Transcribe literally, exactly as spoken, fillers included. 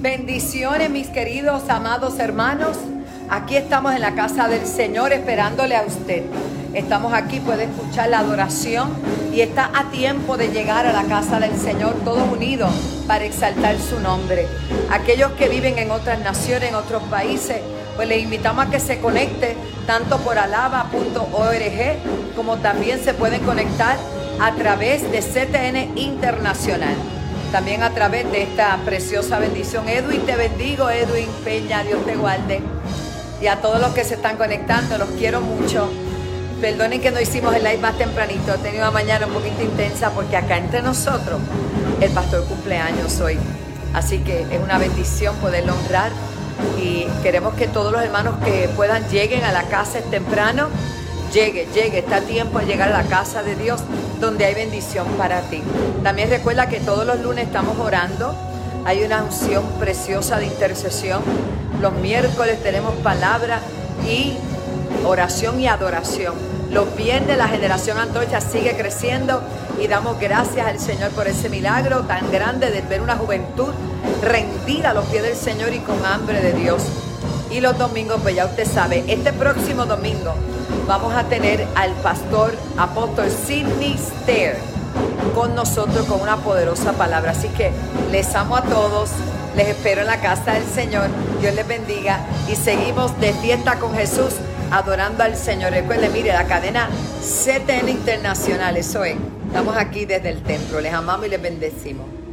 Bendiciones, mis queridos, amados hermanos. Aquí estamos en la casa del Señor esperándole a usted. Estamos aquí, puede escuchar la adoración y está a tiempo de llegar a la casa del Señor, todos unidos para exaltar su nombre. Aquellos que viven en otras naciones, en otros países, pues les invitamos a que se conecte tanto por alaba punto org como también se pueden conectar a través de C T N Internacional. También a través de esta preciosa bendición. Edwin, te bendigo, Edwin Peña, Dios te guarde. Y a todos los que se están conectando, los quiero mucho. Perdonen que no hicimos el live más tempranito. He tenido una mañana un poquito intensa porque acá entre nosotros el pastor cumpleaños hoy. Así que es una bendición poderlo honrar. Y queremos que todos los hermanos que puedan lleguen a la casa temprano. Llegue, llegue, está a tiempo de llegar a la casa de Dios donde hay bendición para ti. También recuerda que todos los lunes estamos orando. Hay una unción preciosa de intercesión. Los miércoles tenemos palabra y oración y adoración. Los viernes la generación Antorcha sigue creciendo y damos gracias al Señor por ese milagro tan grande de ver una juventud rendida a los pies del Señor y con hambre de Dios. Y los domingos, pues ya usted sabe, este próximo domingo vamos a tener al pastor apóstol Sidney Stair con nosotros con una poderosa palabra. Así que les amo a todos, les espero en la casa del Señor. Dios les bendiga y seguimos de fiesta con Jesús, adorando al Señor. Recuerden, mire, la cadena C T N Internacional, eso es. Estamos aquí desde el templo. Les amamos y les bendecimos.